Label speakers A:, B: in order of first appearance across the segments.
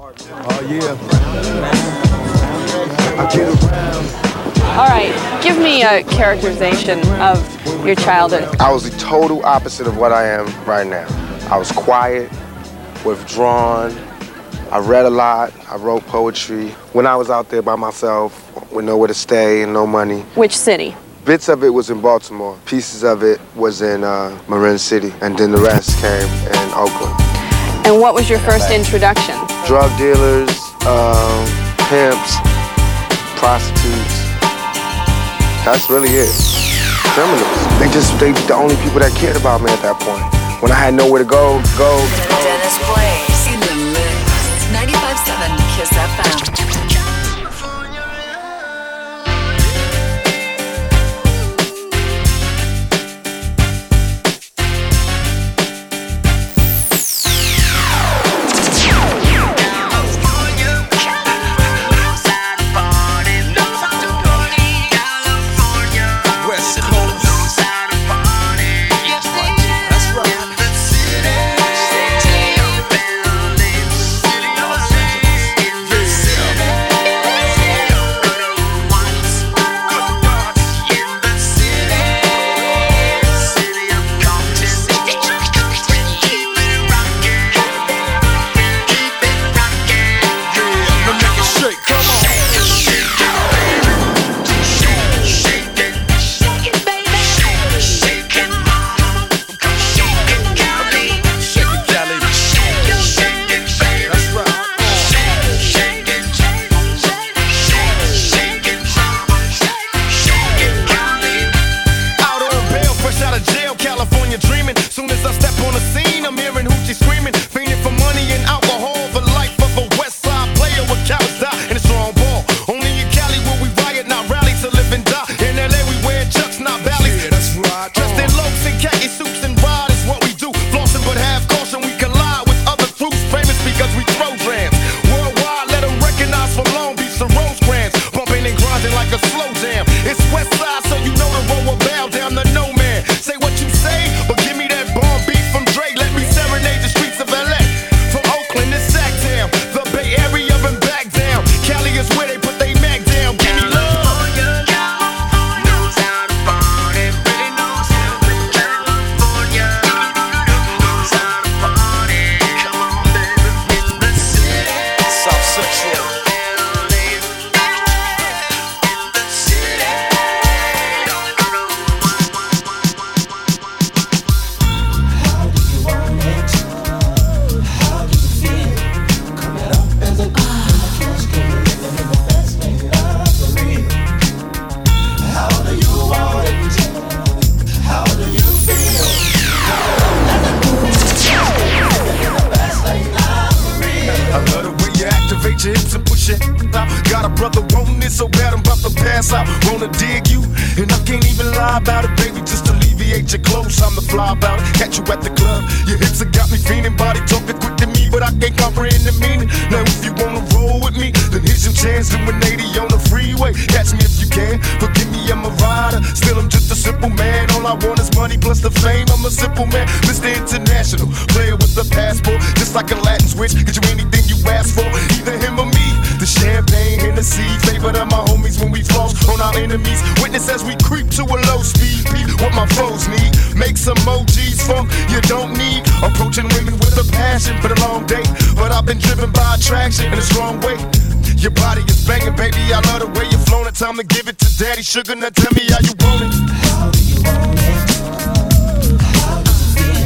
A: Oh, yeah. I get around.
B: All right, give me a characterization of your childhood.
C: I was the total opposite of what I am right now. I was quiet, withdrawn. I read a lot. I wrote poetry. When I was out there by myself, with nowhere to stay and no money.
B: Which city?
C: Bits of it was in Baltimore. Pieces of it was in Marin City. And then the rest came in Oakland.
B: And what was your first introduction?
C: Drug dealers, pimps, prostitutes. That's really it. Criminals. They the only people that cared about me at that point. When I had nowhere to go.
D: Dennis Blaze in the mix. 95.7 Kiss FM.
E: Sugar, now tell me how you want it. How do you want it? How do you feel?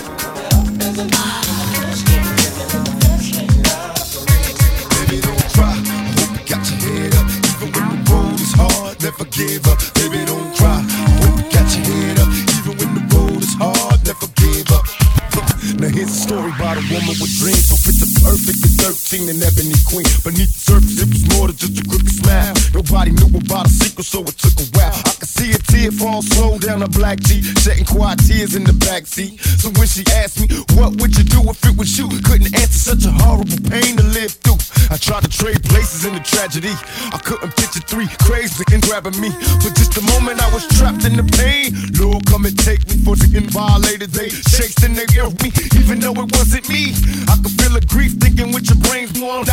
E: Baby, don't cry. I hope you got your head up. Even when the road is hard, never give up. Baby, don't cry. I hope you got your head up. Even when the road is hard, never give up. Now here's a story about a woman with dreams. So picture perfect at 13 and ebony queen. Beneath the surface, it was more than just a crooked smile. Nobody knew about a secret, so it took a while. I could see a tear fall slow down a black G, shedding quiet tears in the backseat. So when she asked me, what would you do if it was you? Couldn't answer, such a horrible pain to live through. I tried to trade places in the tragedy. I couldn't picture three crazy and grabbing me. For just a moment I was trapped in the pain. Lord, come and take me for getting violated. They chased and they killed me, even though it wasn't me. I could feel the grief thinking with your brains blown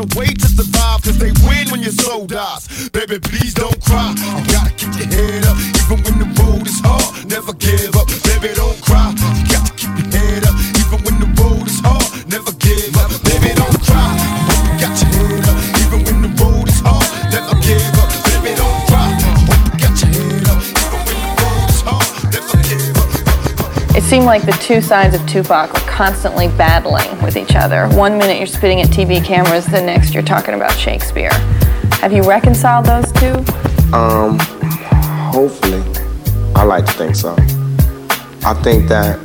E: a way to survive, cause they win when your soul dies. Baby, please don't cry. You gotta keep your head up, even when the road is hard. Never give up. Baby, don't cry. You got to keep your head up, even when the road is hard. Never give up. Baby, don't cry. You got your head up, even when the road is hard. Never give up. Baby, don't cry. You got your head up, even when the road is hard. Never give up.
B: It seemed like the two sides of Tupac were constantly battling with each other. One minute you're spitting at TV cameras, the next you're talking about Shakespeare. Have you reconciled those two?
C: Hopefully. I like to think so. I think that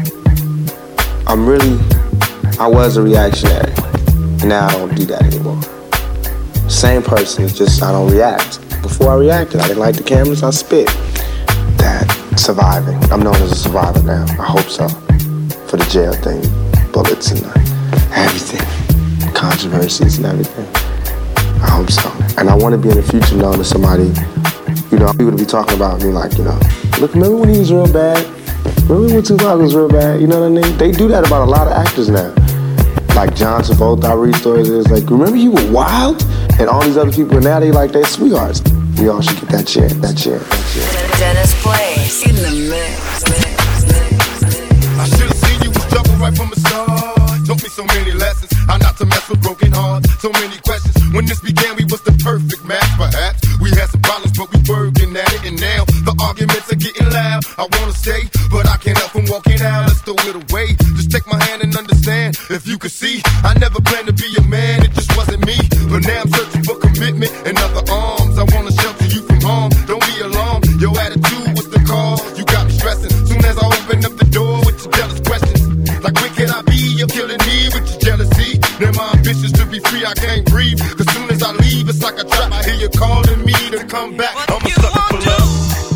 C: I was a reactionary. Now I don't do that anymore. Same person, it's just I don't react. Before I reacted, I didn't like the cameras, I spit. That surviving. I'm known as a survivor now. I hope so. For the jail thing, bullets and everything, controversies and everything. I hope so. And I want to be in the future known as somebody, people to be talking about me like, look, remember when he was real bad? Remember when Tupac was real bad? You know what I mean? They do that about a lot of actors now. Like John Travolta, I read stories, it's like, remember you were wild? And all these other people, now they like, they're sweethearts. We all should get that chance.
D: Dennis Blaze in the mix.
E: I should've seen you was trouble right from the start. Taught me so many lessons, how not to mess with broken hearts. So many questions. When this began, we was the perfect match, perhaps. We had some problems, but we working at it. And now the arguments are getting loud. I wanna stay, but I can't help from walking out. Let's throw it away. Just take my hand and understand. If you could see, I never planned to be a man. It just wasn't me. But now I'm searching for commitment and other arms. I wanna shelter you from harm. Don't be alarmed. Your attitude was the cause. You got me stressing. Soon as I open up the door with your jealous questions. Like, where can I be? You're killing me with your jealousy. Now my ambitions to be free, I can't breathe. Cause soon as I leave, it's like a trap. I hear you calling me to come back. I'm a sucker for love.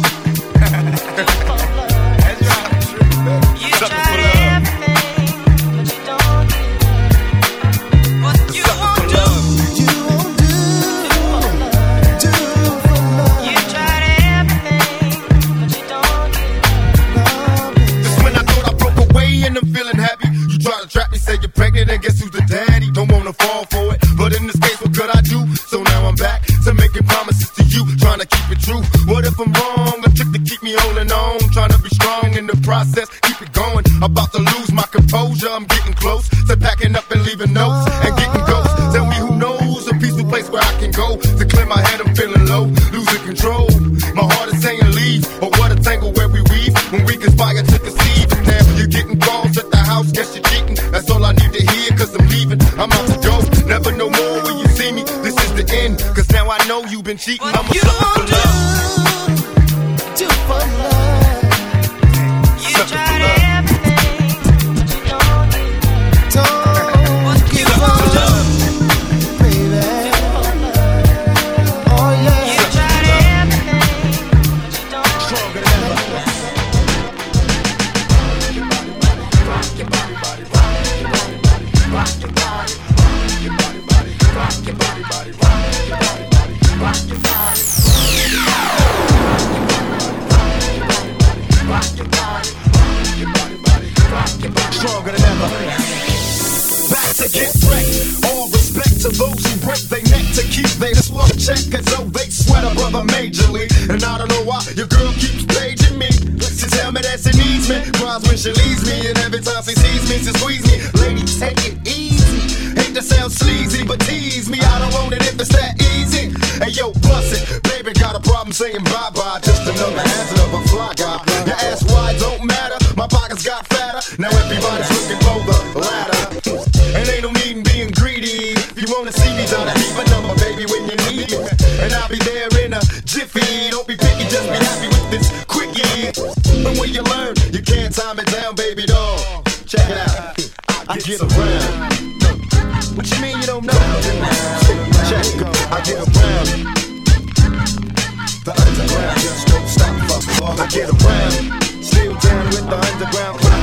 E: That's right. You sucker for love. Everything, but you don't get what you won't do. You won't do for love. You tried everything, but you don't get. Just when I thought I broke away and I'm feeling happy, you try to trap me, say you're pregnant, and guess who's the daddy? Don't wanna fall for it, but in this case, what could I do? So now I'm back to making promises to you, trying to keep it true. What if I'm wrong? A trick to keep me holding on, trying to be strong in the process, keep it going. About to lose my composure, I'm getting close to packing up and leaving notes and getting ghosts. Tell me who knows a peaceful place where I can go to clear my head. I'm feeling low, losing control. My heart is saying leave, or what a tangle where we weave when we conspire to conceive. And now you're getting calls at the house, guess you're cheating. That's all I need to hear, cause I'm leaving. I'm out to go, never no more when you see me. This is the end, cause now I know you've been cheating. I'm a sucker for love. Do for love. You tried everything, but you don't give up for love, baby. Oh yeah. You tried everything, but you don't. Stronger than ever. Rock your body, body, rock your body, body, rock your body, rock your body, body, rock your body, body, rock your body, body, rock your body. Rock your body, your body, body, rock your body. Stronger than ever. Back to get wrecked. All respect to those who break their neck to keep their slow check, as though they sweat a brother majorly. And I don't know why your girl keeps paging me. She tell me that she needs me, cries when she leaves me, and every time she sees me, she squeeze me. Lady, take it easy. Hate to sound sleazy, but tease me. I don't want it if it's that easy. Hey yo, bust it, baby, got a problem saying bye-bye. Just another answer of a fly guy. Your ass wide don't matter, my pockets got fatter. Now everybody's looking for the ladder. And ain't no need in being greedy. If you wanna see me, gotta keep a number, baby, when you need me. And I'll be there in a jiffy. Don't be picky, just be happy with this quickie. And when you learn, you can't time it down, baby doll. Check it out, I get around. What you mean you don't know? Check it, I get around. The underground just don't stop, fuck. I get around. Still down with the underground clown.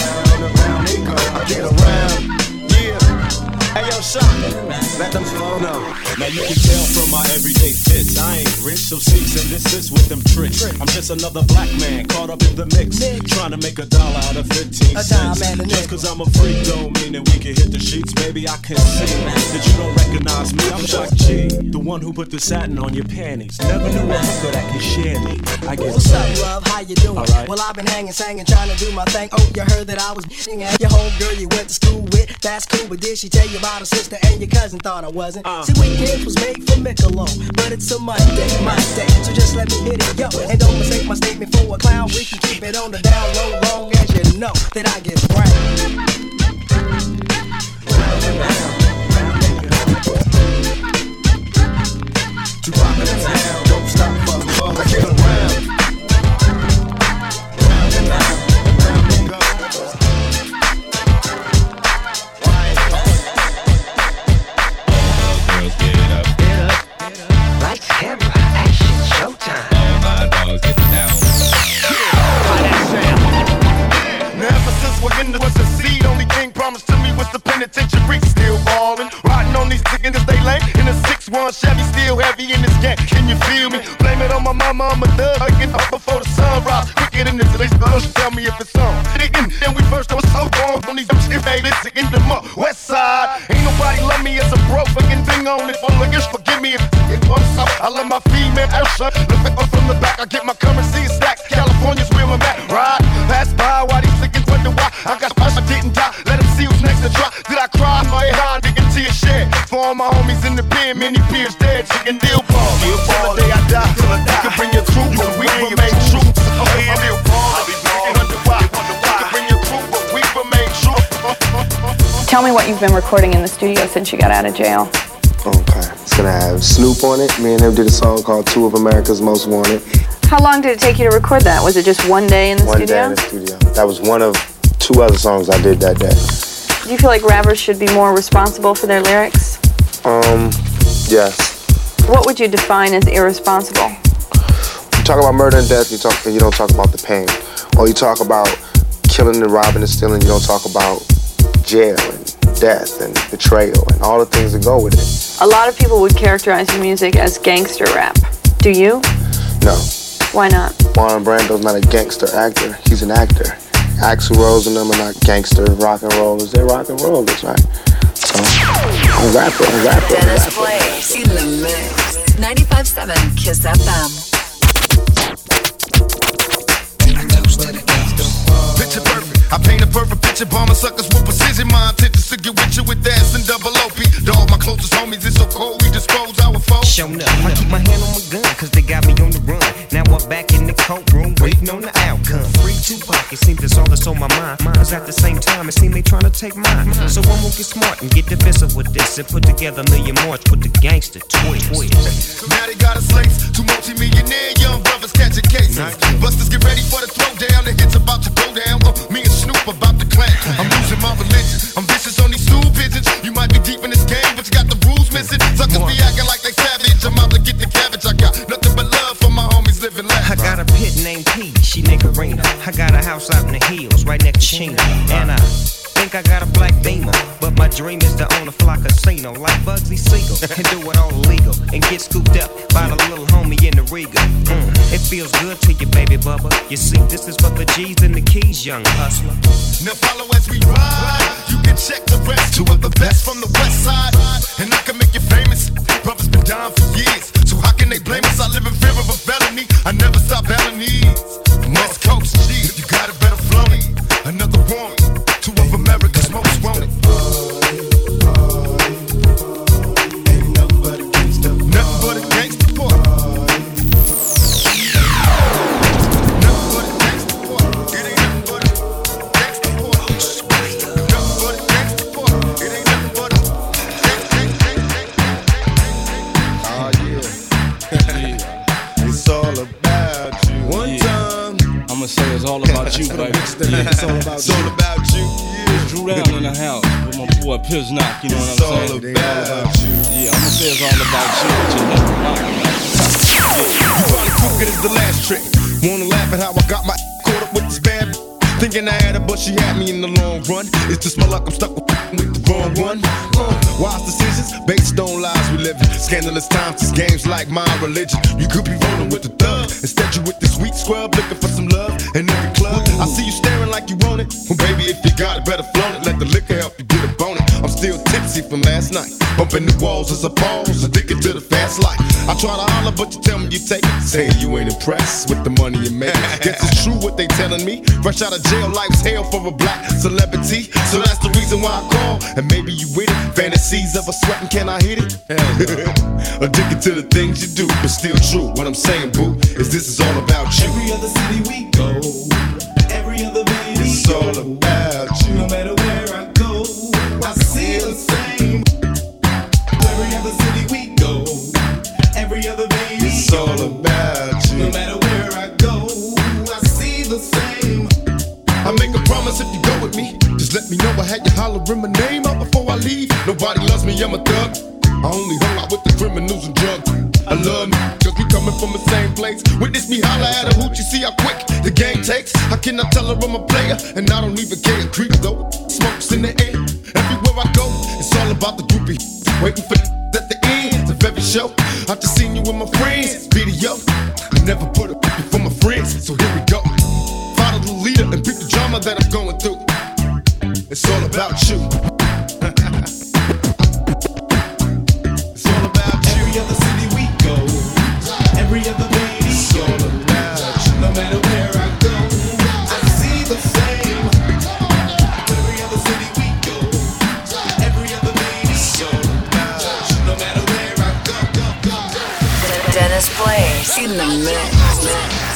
E: I get around. Hey yo, Shock, let them slow know.
F: Now you can tell from my everyday fits, I ain't rich, so cease and desist with them tricks. I'm just another black man caught up in the mix, trying to make $1 out of 15 cents. Just cause I'm a freak don't mean that we can hit the sheets, baby. baby, I can see that you don't recognize me. I'm Chuck G, the one who put the satin on your panties. Never knew a hooker that could share me. I get
G: What's up, love? How you doing?
F: Right.
G: Well, I've been hanging, singing, trying to do my thing. Oh, you heard that I was at your homegirl you went to school with. That's cool, but did she tell you about her sister and your cousin? Thought I wasn't. See, weekends was made for Michelob, but it's a Monday, my day. So just let me hit it, yo. And don't mistake my statement for a clown. We can keep it on the down low, long as you know that I get brown.
E: To rock it down, don't stop, fuck, I get around. Round and round, round and go.
H: Girls, get up, get up.
I: Lights, camera, action, showtime.
H: All my dogs get down.
E: Now ever since we're was a seed, only thing promised to me was the penitentiary. Still ballin', riding on these chickens as they lay in a 6-1 Chevy, still heavy in this gang. Can you feel me? Blame it on my mama, I'm a thug. I get up before the sunrise, quicker than this. They tell me if it's on. Then we first was so gone on these shit, baby. It's in the west side. Ain't nobody love me as a broke fucking thing on it. Well, I guess forgive me if it was so. I love my female Elsa. Look back up from the back, I get my currency stacks. California's where I'm at. Ride, pass by while these chickens wonder why. I got I didn't die. Let them see who's next to try. Did I cry? My head digging to your shed. For all my homies in the pen, many peers dead. Chicken deal ball. Till the day I die. Till I die. You can bring your crew, but we remain true. Deal ball. I'll be wonder why. You can bring your crew, but we remain true.
B: Tell me what you've been recording in the studio since you got out of jail.
C: Okay. It's gonna have Snoop on it. Me and him did a song called Two of America's Most Wanted.
B: How long did it take you to record that? Was it just one day in the studio?
C: 1 day in the studio. That was one of 2 other songs I did that day.
B: Do you feel like rappers should be more responsible for their lyrics?
C: Yes.
B: What would you define as irresponsible?
C: You talk about murder and death, you don't talk about the pain. Or you talk about killing and robbing and stealing, you don't talk about jail and death and betrayal and all the things that go with it.
B: A lot of people would characterize your music as gangster rap. Do you?
C: No.
B: Why not?
C: Marlon Brando's not a gangster actor. He's an actor. Axl Rose and them are not gangster rock and rollers. They're rock and rollers, right? So, I'm a rapper.
D: Dennis Blaze in the mix. 95.7 Kiss FM.
E: Picture perfect. I paint a perfect picture, bombing suckers with precision. My intentions to get with you with ass and double OP. Dog, my closest homies, it's so cold, we dispose our foes.
I: Showing up, I keep my hand on my gun, cause they got me on the run. Now I'm back in the courtroom, waiting on the outcome. Free Tupac, it seems that's all that's on my mind. Cause at the same time, it seems they trying to take mine. So I'm gonna get smart and get defensive with this and put together a million march with the gangster twist.
E: Now they got us laced, 2 multi-millionaire young brothers catching cases. Busters get ready for the throwdown, the hits about to go down. Me and Snoop about to clash. I'm losing my religion, I'm vicious on these stool pigeons. You might be deep in this game, but you got the rules missing. Suckers be acting like they savage, I'm out to get the cabbage. I got nothing but love for my homies living life.
I: I got a pit named P, she Nickerina. I got a house out in the hills, right next to Chino. And I think I got a black Beamer, but my dream is to own a fly casino like Bugsy Siegel and do it all illegal and get scooped up by the little homie in the Regal. It feels good to you, baby bubba. You see, this is for the G's and the keys, young hustler.
E: Now follow as we ride. You can check the rest. 2 of the best from the west side, and I can make you famous. Brothers been down for years, so how can they blame us? I live in fear of a felony. I never stop having needs. West Coast, G, you got a better flow. Another one. 2 of America's most wanted. Ain't nothing but a gangster. Nothing but a gangster boy. Nothing but a gangster boy. It ain't nothing but a gangster boy. Nothing but a gangster boy. It ain't nothing but a yeah. It's all about you. One time.
F: I'ma say it's all about you, baby.
E: It's all about you.
F: Drew down in the house with my boy Piznock, you know what I'm saying?
E: It's all about you.
F: Yeah, I'ma say it's all about you, but you never mind.
E: You probably took it as the last trick. Wanna laugh at how I got my caught up with this bad thinking I had her, but she had me in the long run. It's just my luck, I'm stuck with the wrong one. Wise decisions based on lies we live in. Scandalous times, these games like my religion. You could be rolling with the thug. Instead, you with the sweet scrub looking for some love in every club. I see you staring like you want it. Well, baby, if you got it, better flaunt it. Let the liquor help you get a bone it. I'm still tipsy from last night. Bumping the walls as a pause, addicted to the fast life. I try to holler, but you tell me you take it. Saying you ain't impressed with the money you make. Guess it's true what they telling me. Fresh out of jail, life's hell for a black celebrity. So that's the reason why I call, and maybe you with it. Fantasies of a sweating, can I hit it? Addicted to the things you do, but still true. What I'm saying, boo, is this is all about you.
J: Every other city we go, every other baby,
E: it's all about you.
J: No matter where I go, I see the same. Every other city we go, every other baby,
E: it's all about you.
J: No matter where I go, I see the same.
E: I make a promise if you go with me, just let me know. I had you hollering my name out before I leave. Nobody loves me, I'm a thug. I only hung out with the criminals and drugs. I love me, cause we coming from the same place. Witness me holler at a hoot, you see how quick the game takes. How can I tell her I'm a player, and I don't even care. Creep though, smokes in the air. Everywhere I go, it's all about the groupie. Waiting for at the end of every show. I just seen you with my friends, video. I never put a for my friends, so here we go. Follow the leader and pick the drama that I'm going through. It's all about you. It's all about you.
J: Every other city we go, every other baby,
E: it's all about you.
J: No matter where I go, I see the same. Every other city we go, every other baby,
E: it's all about you.
J: No matter where I go.
D: Dennis Blaze in the mix.